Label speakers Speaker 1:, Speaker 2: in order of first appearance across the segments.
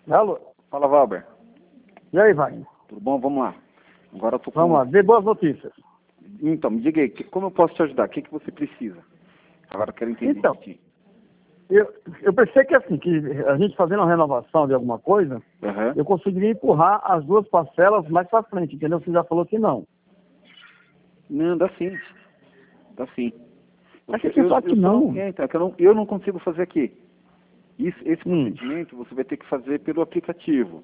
Speaker 1: Alô?
Speaker 2: Fala, Valber.
Speaker 1: E aí, Wagner?
Speaker 2: Tudo bom? Vamos lá. Agora eu tô com...
Speaker 1: Vamos lá, dê boas notícias.
Speaker 2: Então, me diga aí, como eu posso te ajudar? O que você precisa? Agora eu quero entender
Speaker 1: Então,
Speaker 2: de ti.
Speaker 1: eu pensei que assim, que a gente fazendo uma renovação de alguma coisa,
Speaker 2: Aham.
Speaker 1: eu conseguiria empurrar as duas parcelas mais para frente, entendeu? Você já falou que não.
Speaker 2: Não, dá sim. Dá sim.
Speaker 1: Mas você só que não.
Speaker 2: Então, é que eu não consigo fazer aqui. Esse
Speaker 1: Hum.
Speaker 2: procedimento você vai ter que fazer pelo aplicativo.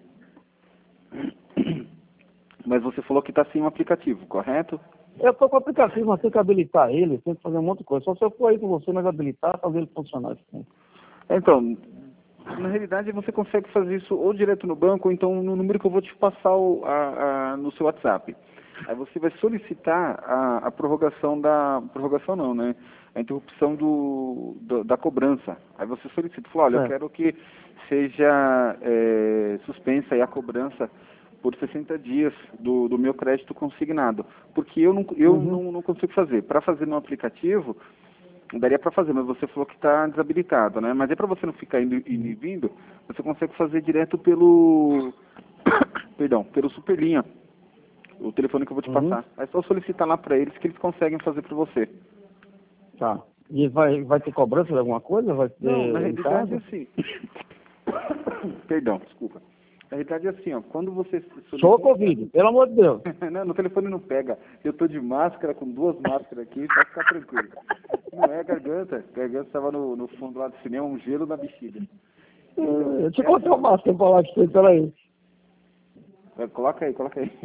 Speaker 2: Mas você falou que está sem um aplicativo, correto?
Speaker 1: Eu estou com o aplicativo, mas tem que habilitar ele, tem que fazer um monte de coisa. Só se eu for aí com você, mas habilitar, fazer ele funcionar. Assim.
Speaker 2: Então, na realidade você consegue fazer isso ou direto no banco, ou então no número que eu vou te passar no seu WhatsApp. Aí você vai solicitar a prorrogação prorrogação não, né? A interrupção da cobrança. Aí você solicita, fala, olha, eu
Speaker 1: Certo.
Speaker 2: quero que seja suspensa aí a cobrança por 60 dias do meu crédito consignado. Porque eu não consigo fazer. Para fazer no aplicativo, daria para fazer, mas você falou que está desabilitado, né? Mas é para você não ficar indo e vindo, você consegue fazer direto pelo, perdão, pelo Superlinha, o telefone que eu vou te passar. É só solicitar lá para eles que eles conseguem fazer para você.
Speaker 1: Tá. E vai ter cobrança de alguma coisa? Vai ter
Speaker 2: Não, na
Speaker 1: em
Speaker 2: realidade é
Speaker 1: casa?
Speaker 2: assim. Perdão, desculpa. Na realidade é assim, ó, quando você
Speaker 1: Sou Covid, pelo amor de Deus.
Speaker 2: Não, no telefone não pega. Eu tô de máscara, com duas máscaras aqui, pode ficar tranquilo. Não é garganta. Garganta estava no fundo lá do cinema, um gelo na bexiga.
Speaker 1: Deixa eu colocar uma máscara pra lá que você, peraí.
Speaker 2: Coloca aí.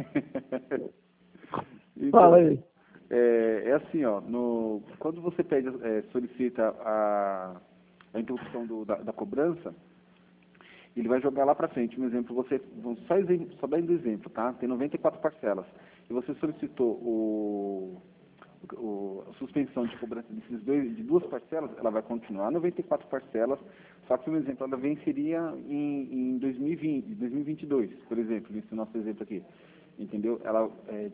Speaker 1: Fala aí.
Speaker 2: É assim, ó, quando você solicita a interrupção da cobrança, ele vai jogar lá para frente. Um exemplo, só dando exemplo, tá? Tem 94 parcelas. E você solicitou a suspensão de cobrança de duas parcelas, ela vai continuar 94 parcelas, só que, por exemplo, ela venceria em 2022, por exemplo, nesse nosso exemplo aqui. Entendeu? Ela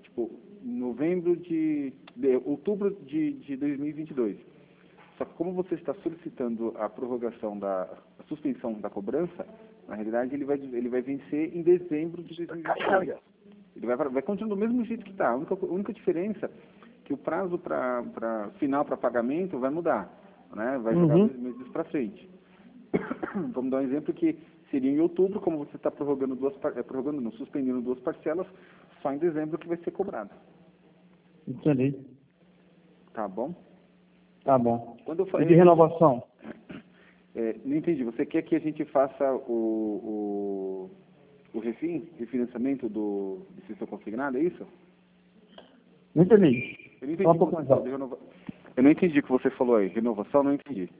Speaker 2: outubro de 2022. Só que como você está solicitando a a suspensão da cobrança, na realidade ele vai vencer em dezembro de 2022. Ele vai continuar do mesmo jeito que está. A única diferença é que o prazo final para pagamento vai mudar, né? Vai jogar 2 meses para frente. Vamos dar um exemplo que seria em outubro, como você está suspendendo duas parcelas, só em dezembro que vai ser cobrado.
Speaker 1: Entendi.
Speaker 2: Tá bom?
Speaker 1: Tá bom.
Speaker 2: Quando eu
Speaker 1: E
Speaker 2: falei,
Speaker 1: de renovação?
Speaker 2: não entendi. Você quer que a gente faça o refinanciamento do sistema consignado, é isso?
Speaker 1: Não entendi.
Speaker 2: Eu não entendi
Speaker 1: Fala
Speaker 2: o
Speaker 1: um
Speaker 2: que
Speaker 1: pouco
Speaker 2: você
Speaker 1: mais
Speaker 2: falou de
Speaker 1: alto.
Speaker 2: Eu não entendi o que você falou aí. Renovação, não entendi.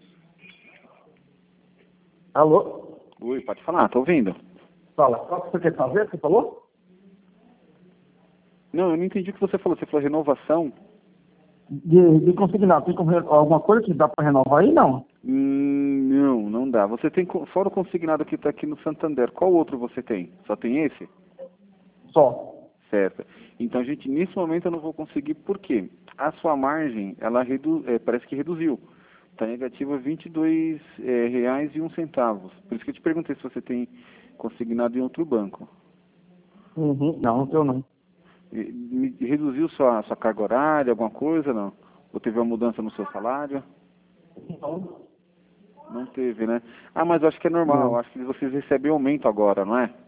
Speaker 1: Alô?
Speaker 2: Oi, pode falar, tô ouvindo.
Speaker 1: Fala. Qual que você quer fazer? Você falou?
Speaker 2: Não, eu não entendi o que você falou. Você falou renovação?
Speaker 1: De consignado. Tem alguma coisa que dá para renovar aí? Não.
Speaker 2: Não dá. Você tem, fora o consignado que está aqui no Santander, qual outro você tem? Só tem esse?
Speaker 1: Só.
Speaker 2: Certo. Então, gente, nesse momento eu não vou conseguir, por quê? A sua margem, ela parece que reduziu. Está negativa R$ 22,01. Por isso que eu te perguntei se você tem consignado em outro banco.
Speaker 1: Não tenho não.
Speaker 2: Reduziu sua carga horária, alguma coisa, não? Ou teve uma mudança no seu salário?
Speaker 1: Não.
Speaker 2: Não teve, né? Ah, mas eu acho que é normal. Acho que vocês recebem aumento agora, não é?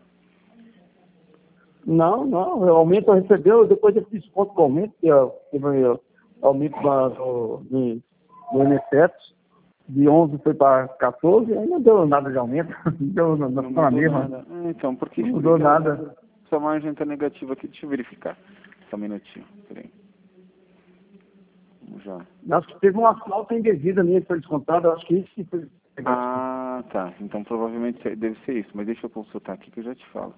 Speaker 1: Não. O aumento recebeu depois desse desconto do aumento, que teve aumento do INSS, de 11 foi para 14, aí não deu nada de aumento. Não
Speaker 2: Não
Speaker 1: ficou na
Speaker 2: mudou
Speaker 1: mesma.
Speaker 2: nada. Então, porque
Speaker 1: Não mudou nada.
Speaker 2: sua margem está negativa aqui. Deixa eu verificar. Só um minutinho. Peraí. Vamos já.
Speaker 1: Acho que teve uma falta indevida minha que foi descontada, acho que isso que foi.
Speaker 2: Ah, tá. Então provavelmente deve ser isso. Mas deixa eu consultar aqui que eu já te falo.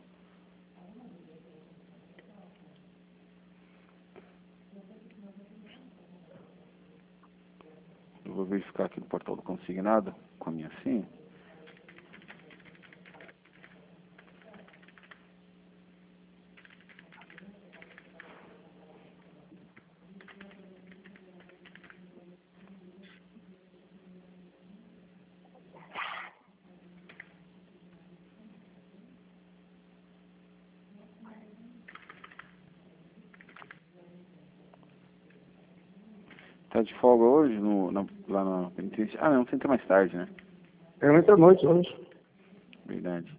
Speaker 2: Eu vou verificar aqui no portal do consignado com a minha senha. Tá de folga hoje lá na penitência? Ah, não, você entra mais tarde, né?
Speaker 1: Eu entro à noite hoje.
Speaker 2: Verdade.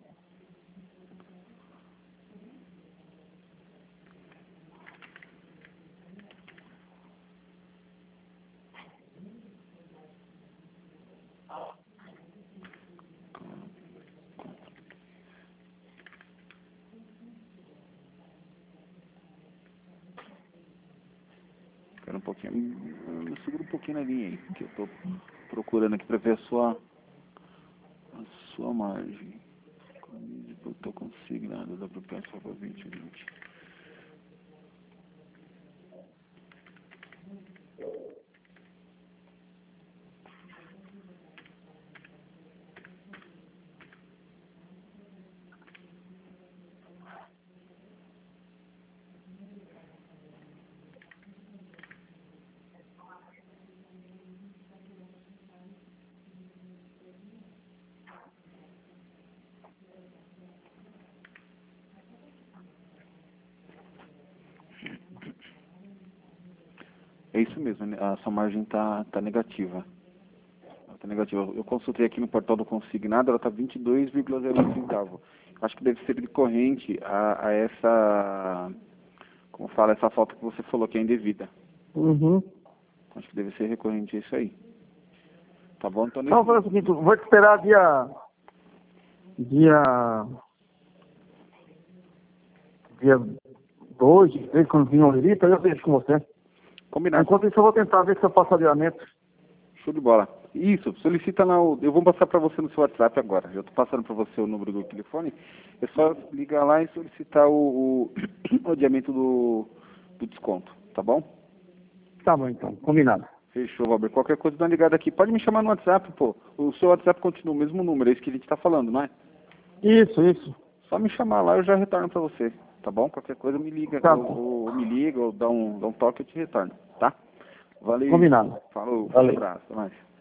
Speaker 2: Espera um pouquinho. Me segura um pouquinho na linha aí, que eu tô procurando aqui para ver a sua margem. Eu estou consignado da proposta para 2020. É isso mesmo, né? A sua margem tá negativa. Ela tá negativa. Eu consultei aqui no portal do consignado, ela tá 22,01 centavos. Acho que deve ser decorrente a essa, como fala, essa falta que você falou que é indevida.
Speaker 1: Uhum.
Speaker 2: Acho que deve ser recorrente a isso aí. Tá bom? Então,
Speaker 1: Então, vou fazer o seguinte, vou te esperar dia 2, 3, quando vir o Lirita, eu vejo com você.
Speaker 2: combinado.
Speaker 1: Enquanto isso, eu vou tentar ver se eu faço adiamento.
Speaker 2: Show de bola. Isso, solicita lá eu vou passar para você no seu WhatsApp agora. Eu estou passando para você o número do telefone. É só ligar lá e solicitar o adiamento do desconto, tá bom?
Speaker 1: Tá bom, então. Combinado.
Speaker 2: Fechou, Valber. Qualquer coisa, dá uma ligada aqui. Pode me chamar no WhatsApp, pô. O seu WhatsApp continua o mesmo número, é isso que a gente está falando, não é?
Speaker 1: Isso.
Speaker 2: Só me chamar lá, eu já retorno para você, tá bom? Qualquer coisa, me liga,
Speaker 1: Tá
Speaker 2: ou me liga, ou dá um toque, eu te retorno, tá? Valeu.
Speaker 1: Combinado.
Speaker 2: Falou,
Speaker 1: Valeu.
Speaker 2: um abraço, até mais.